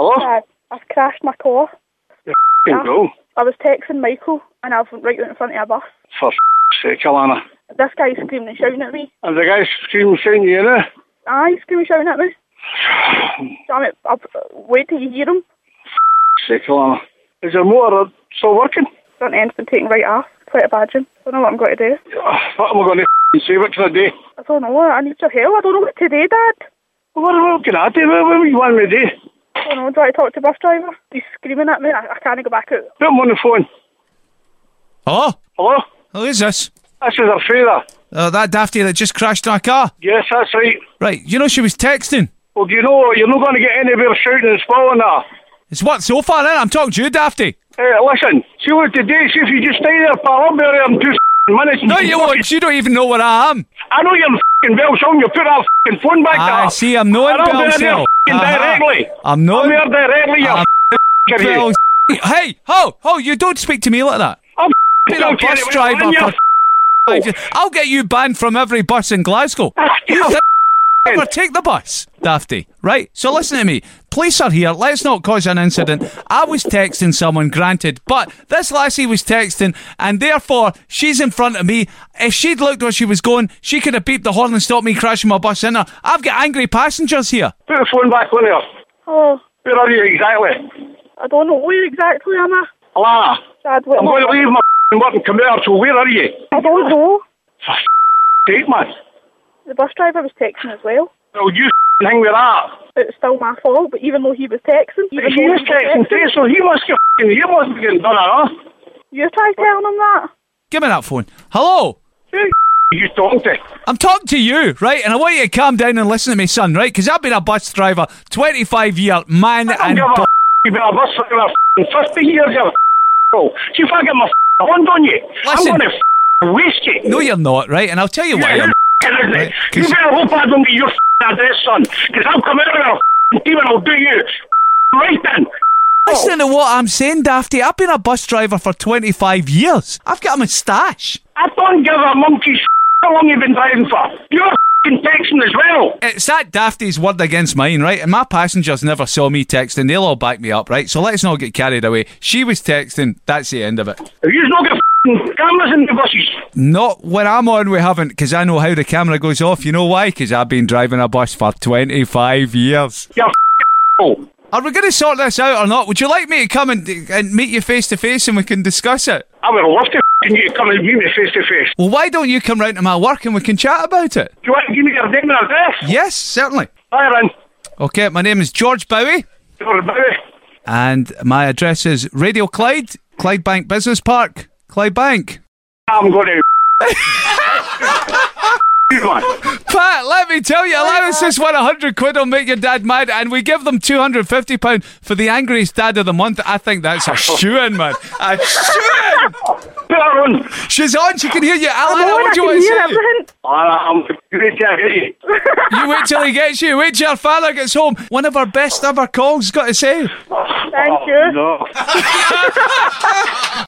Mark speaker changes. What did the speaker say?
Speaker 1: Hello?
Speaker 2: I've crashed my car.
Speaker 1: You're go.
Speaker 2: I was texting Michael and I went right out in front of a bus.
Speaker 1: For sake, Alana.
Speaker 2: This guy's screaming and shouting at me.
Speaker 1: And the guy's screaming, saying, you know?
Speaker 2: Aye, he's screaming and shouting at me. Damn it, I'll wait till you hear him.
Speaker 1: Sake, Alana. Is your motor still working?
Speaker 2: Front end's been taken right off. Quite a badging. I don't know what I'm going to do.
Speaker 1: What am I going to say? What can I do?
Speaker 2: I don't know. I need your help. I don't know what to do, Dad.
Speaker 1: What can I do? What do you want me to do?
Speaker 2: I don't know. Do I talk to the bus driver? He's screaming at me. I can't go back out.
Speaker 1: Put him on the phone.
Speaker 3: Hello?
Speaker 1: Hello?
Speaker 3: Who is this?
Speaker 1: This is a father.
Speaker 3: That dafty that just crashed in a car?
Speaker 1: Yes, that's right.
Speaker 3: Right, you know she was texting.
Speaker 1: Well, do you know, you're not going to get anywhere shouting and spalling that.
Speaker 3: It's what, so far, innit? I'm talking to you, dafty.
Speaker 1: Hey, listen, see what today, see if you just stay there, pal, I'll be there in 2 minutes.
Speaker 3: No, you won't. You don't even know where I am.
Speaker 1: I know you're in Bellsong, you put that phone back there.
Speaker 3: I see, I'm not in Bellsong.
Speaker 1: Directly.
Speaker 3: I'm not.
Speaker 1: I'm there directly, you
Speaker 3: Hey, ho, you don't speak to me like that.
Speaker 1: I'm
Speaker 3: been a bus driver for 5 years. I'll get you banned from every bus in Glasgow. You never take the bus, dafty. Right? So listen to me. Police are here. Let's not cause an incident. I was texting someone, granted, but this lassie was texting, and therefore she's in front of me. If she'd looked where she was going, she could have beeped the horn and stopped me crashing my bus in her. I've got angry passengers here.
Speaker 1: Put the phone back on there.
Speaker 2: Oh.
Speaker 1: Where are you exactly?
Speaker 2: I don't know where exactly am I.
Speaker 1: Alana,
Speaker 2: Dad,
Speaker 1: I'm going to leave my work and come out, so where are you?
Speaker 2: I don't know.
Speaker 1: For sake, man.
Speaker 2: The bus driver was texting as well.
Speaker 1: Well, you hang with that.
Speaker 2: It's still my fault, but even though he was texting...
Speaker 1: He was texting too, so he must be getting done, huh?
Speaker 2: You try telling him that.
Speaker 3: Give me that phone. Hello?
Speaker 1: Who you talking to?
Speaker 3: I'm talking to you, right? And I want you to calm down and listen to me, son, right? Because I've been a bus driver 25 years, man, and...
Speaker 1: You've been a bus driver 50 years, you see if I get my hand on you,
Speaker 3: listen,
Speaker 1: I'm going to waste you.
Speaker 3: No, you're not, right? And I'll tell you why.
Speaker 1: Right? You better hope I don't get your address, son, because I'll come out of there and I'll do you right then.
Speaker 3: Listen to what I'm saying, Dafty. I've been a bus driver for 25 years. I've got a moustache.
Speaker 1: I don't give a monkey's how long you've been driving for. You're texting as well.
Speaker 3: It's that Dafty's word against mine, right? And my passengers never saw me texting. They'll all back me up, right? So let's not get carried away. She was texting. That's the end of it.
Speaker 1: You've not got cameras in the buses.
Speaker 3: Not when I'm on, we haven't, because I know how the camera goes off. You know why? Because I've been driving a bus for 25 years.
Speaker 1: You're
Speaker 3: Are we going to sort this out or not? Would you like me to come and meet you face to face and we can discuss it?
Speaker 1: I would love to you come and meet me face to face.
Speaker 3: Well, why don't you come round to my work and we can chat about it?
Speaker 1: Do you want to give me your name and address?
Speaker 3: Yes, certainly.
Speaker 1: Hi, Aaron.
Speaker 3: Okay, my name is George Bowie.
Speaker 1: George Bowie.
Speaker 3: And my address is Radio Clyde, Clydebank Business Park, Clydebank.
Speaker 1: I'm going to...
Speaker 3: Pat, let me tell you, allowance this one £100 will make your dad mad, and we give them £250 for the angriest dad of the month. I think that's a shoo-in, man. A shoo-in!
Speaker 1: Put her on.
Speaker 3: She's on, she can hear you. Alana, what do you want to say?
Speaker 1: I'm great to hear you.
Speaker 3: You wait till he gets you. Wait till your father gets home. One of our best ever calls, got to say.
Speaker 2: Thank you.
Speaker 1: No.